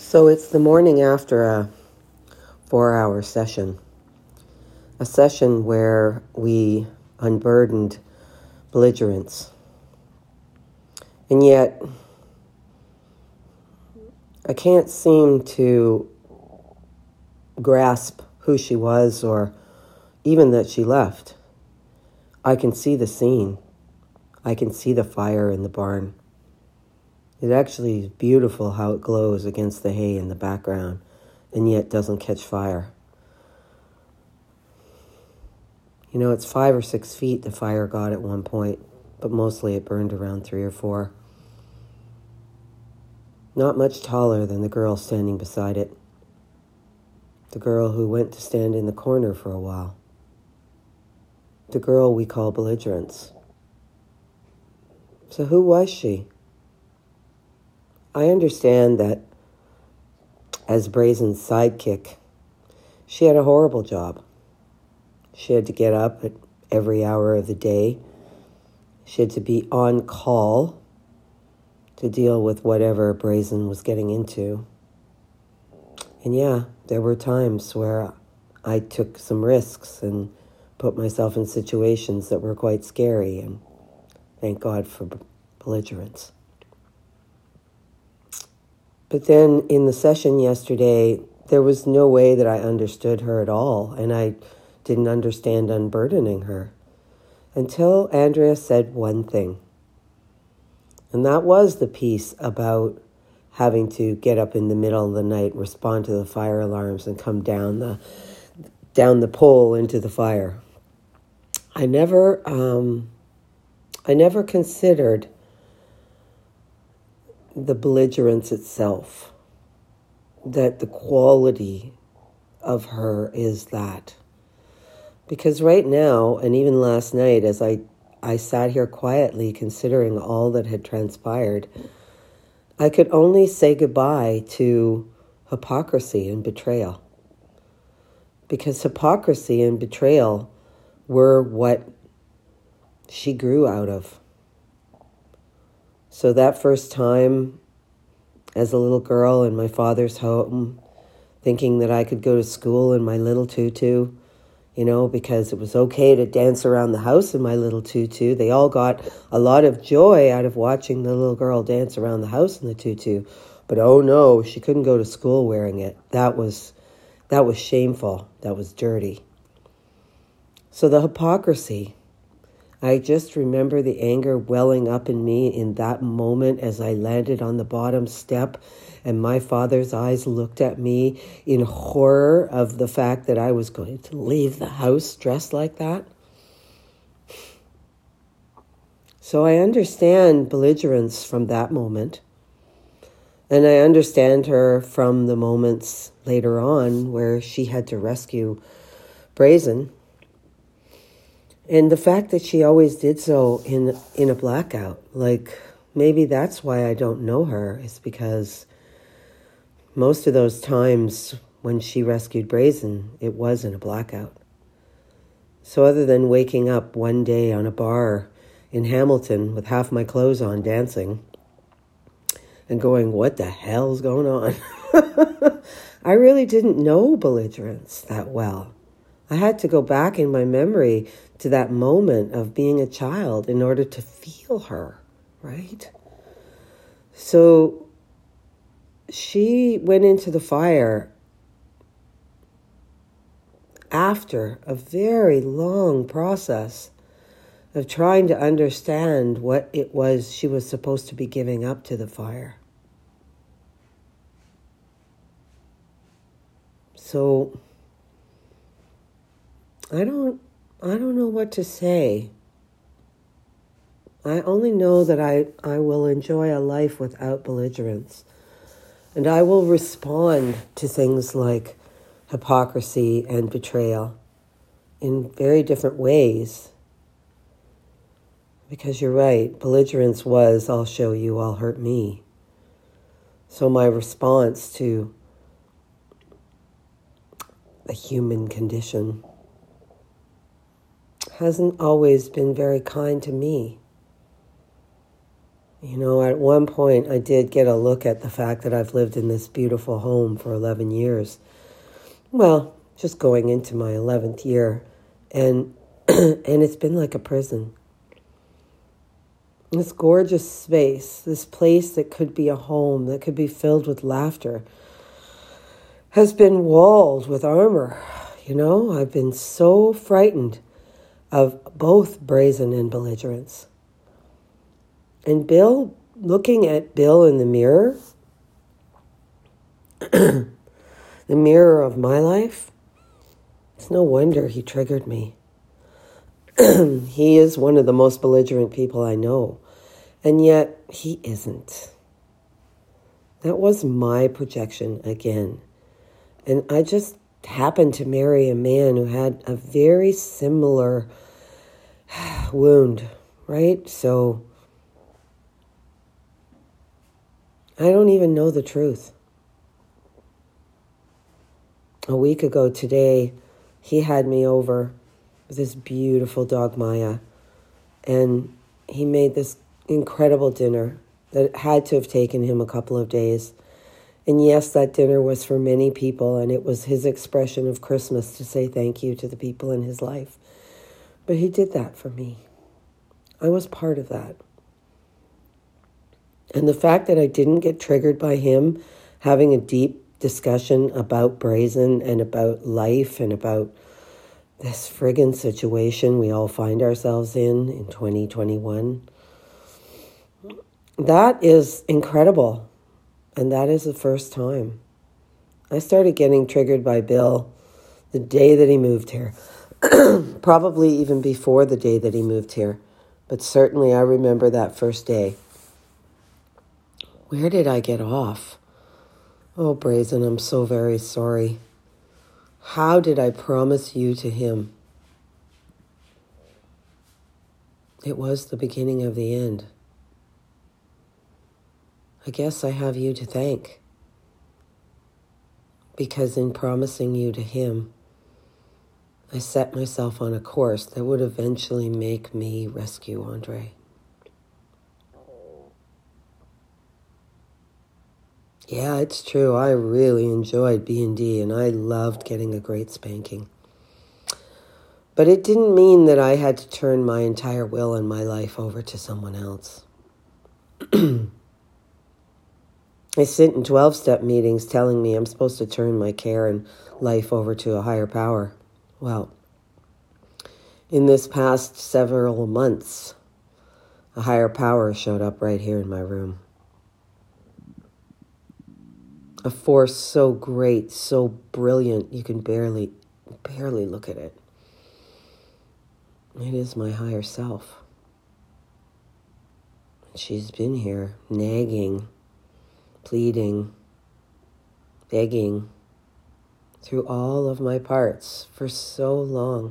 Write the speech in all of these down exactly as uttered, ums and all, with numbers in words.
So it's the morning after a four-hour session, a session where we unburdened belligerence. And yet, I can't seem to grasp who she was or even that she left. I can see the scene. I can see the fire in the barn. It actually is beautiful how it glows against the hay in the background and yet doesn't catch fire. You know, it's five or six feet the fire got at one point, but mostly it burned around three or four. Not much taller than the girl standing beside it. The girl who went to stand in the corner for a while. The girl we call belligerence. So who was she? I understand that as Brazen's sidekick, she had a horrible job. She had to get up at every hour of the day. She had to be on call to deal with whatever Brazen was getting into. And yeah, there were times where I took some risks and put myself in situations that were quite scary, and thank God for belligerence. But then in the session yesterday, there was no way that I understood her at all, and I didn't understand unburdening her until Andrea said one thing. And that was the piece about having to get up in the middle of the night, respond to the fire alarms, and come down the down the pole into the fire. I never, um, I never considered the belligerence itself, that the quality of her is that. Because right now, and even last night, as I, I sat here quietly considering all that had transpired, I could only say goodbye to hypocrisy and betrayal. Because hypocrisy and betrayal were what she grew out of. So that first time as a little girl in my father's home, thinking that I could go to school in my little tutu, you know, because it was okay to dance around the house in my little tutu. They all got a lot of joy out of watching the little girl dance around the house in the tutu. But oh no, she couldn't go to school wearing it. That was, that was shameful. That was dirty. So the hypocrisy, I just remember the anger welling up in me in that moment as I landed on the bottom step and my father's eyes looked at me in horror of the fact that I was going to leave the house dressed like that. So I understand belligerence from that moment. And I understand her from the moments later on where she had to rescue Brazen. And the fact that she always did so in in a blackout, like maybe that's why I don't know her, is because most of those times when she rescued Brazen, it was in a blackout. So other than waking up one day on a bar in Hamilton with half my clothes on dancing and going, what the hell's going on? I really didn't know belligerence that well. I had to go back in my memory to that moment of being a child in order to feel her, right? So she went into the fire after a very long process of trying to understand what it was she was supposed to be giving up to the fire. So I don't I don't know what to say. I only know that I, I will enjoy a life without belligerence. And I will respond to things like hypocrisy and betrayal in very different ways. Because you're right, belligerence was, I'll show you, I'll hurt me. So my response to the human condition hasn't always been very kind to me. You know, at one point I did get a look at the fact that I've lived in this beautiful home for eleven years. Well, just going into my eleventh year. And and it's been like a prison. This gorgeous space, this place that could be a home, that could be filled with laughter, has been walled with armor. You know, I've been so frightened of both brazen and belligerence. And Bill, looking at Bill in the mirror, the mirror of my life, it's no wonder he triggered me. He is one of the most belligerent people I know, and yet he isn't. That was my projection again. And I just happened to marry a man who had a very similar wound, right? So I don't even know the truth. A week ago today, he had me over with this beautiful dog, Maya, and he made this incredible dinner that had to have taken him a couple of days. And yes, that dinner was for many people, and it was his expression of Christmas to say thank you to the people in his life. But he did that for me. I was part of that. And the fact that I didn't get triggered by him having a deep discussion about brazen and about life and about this friggin' situation we all find ourselves in in twenty twenty-one, that is incredible. And that is the first time. I started getting triggered by Bill the day that he moved here. Probably even before the day that he moved here. But certainly I remember that first day. Where did I get off? Oh, Brazen, I'm so very sorry. How did I promise you to him? It was the beginning of the end. I guess I have you to thank. Because in promising you to him, I set myself on a course that would eventually make me rescue Andre. Yeah, it's true. I really enjoyed B and D, and I loved getting a great spanking. But it didn't mean that I had to turn my entire will and my life over to someone else. I sit in twelve-step meetings telling me I'm supposed to turn my care and life over to a higher power. Well, in this past several months, a higher power showed up right here in my room. A force so great, so brilliant, you can barely, barely look at it. It is my higher self. She's been here, nagging, pleading, begging, through all of my parts for so long.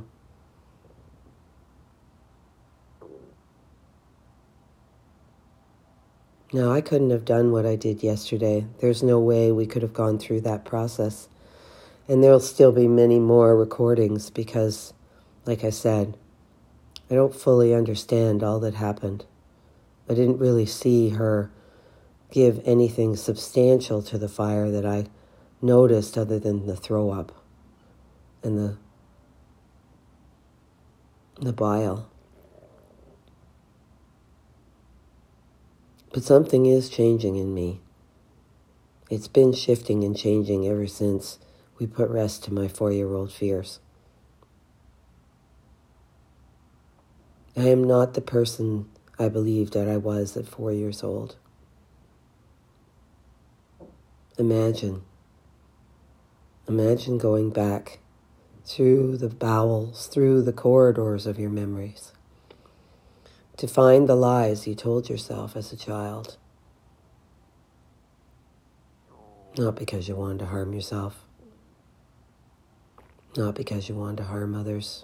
No, I couldn't have done what I did yesterday. There's no way we could have gone through that process. And there'll still be many more recordings because, like I said, I don't fully understand all that happened. I didn't really see her give anything substantial to the fire that I noticed other than the throw up and the, the bile. But something is changing in me. It's been shifting and changing ever since we put rest to my four-year-old fears. I am not the person I believed that I was at four years old. Imagine. Imagine going back through the bowels, through the corridors of your memories, to find the lies you told yourself as a child. Not because you wanted to harm yourself. Not because you wanted to harm others.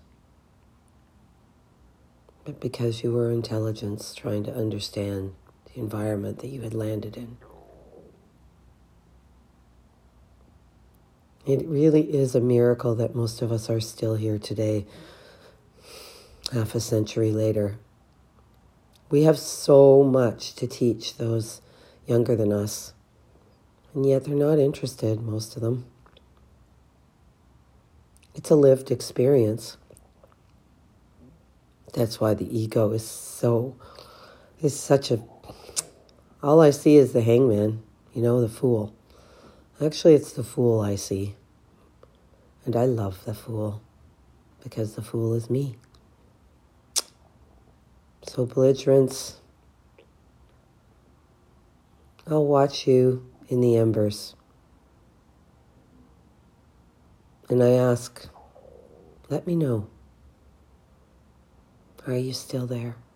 But because you were intelligence trying to understand the environment that you had landed in. It really is a miracle that most of us are still here today, half a century later. We have so much to teach those younger than us, and yet they're not interested, most of them. It's a lived experience. That's why the ego is so, is such a, all I see is the hangman, you know, the fool. Actually, it's the fool I see. And I love the fool, because the fool is me. So belligerence, I'll watch you in the embers. And I ask, let me know. Are you still there?